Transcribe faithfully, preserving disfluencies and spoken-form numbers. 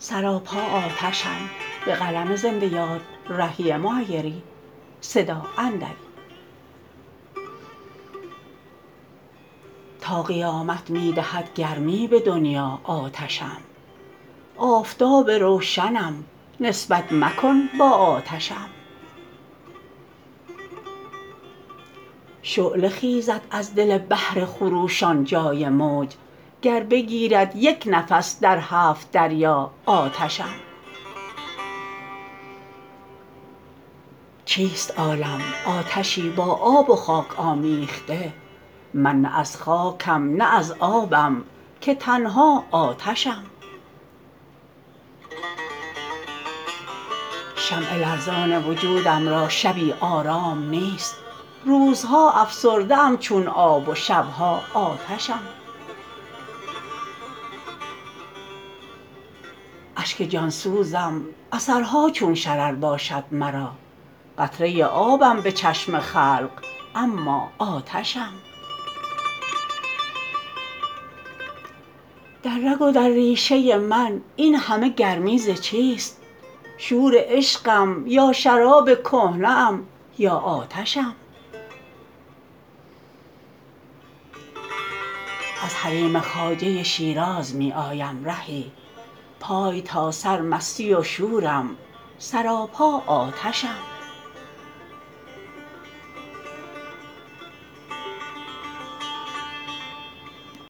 سراپا آتشم. به قلم زنده یاد رهی معیری. صدا اندری. تا قیامت می دهد گرمی به دنیا آتشم. آفتاب روشنم نسبت مکن با آتشم. شعله خیزد از دل بحر خروشان جای موج، گر بگیرد یک نفس در هفت دریا آتشم. چیست عالم آتشی با آب و خاک آمیخته، من نه از خاکم نه از آبم که تنها آتشم. شمع لرزان وجودم را شبی آرام نیست، روزها افسرده ام چون آب و شبها آتشم. اشک جانسوزم اثرها چون شرر باشد مرا، قطره آبم به چشم خلق اما آتشم. در رگ و در ریشه من این همه گرمی ز چیست؟ شور عشقم یا شراب کهنه ام یا آتشم. از حریم خواجه شیراز می آیم رهی، پای تا سر مستی و شورم سراپا آتشم.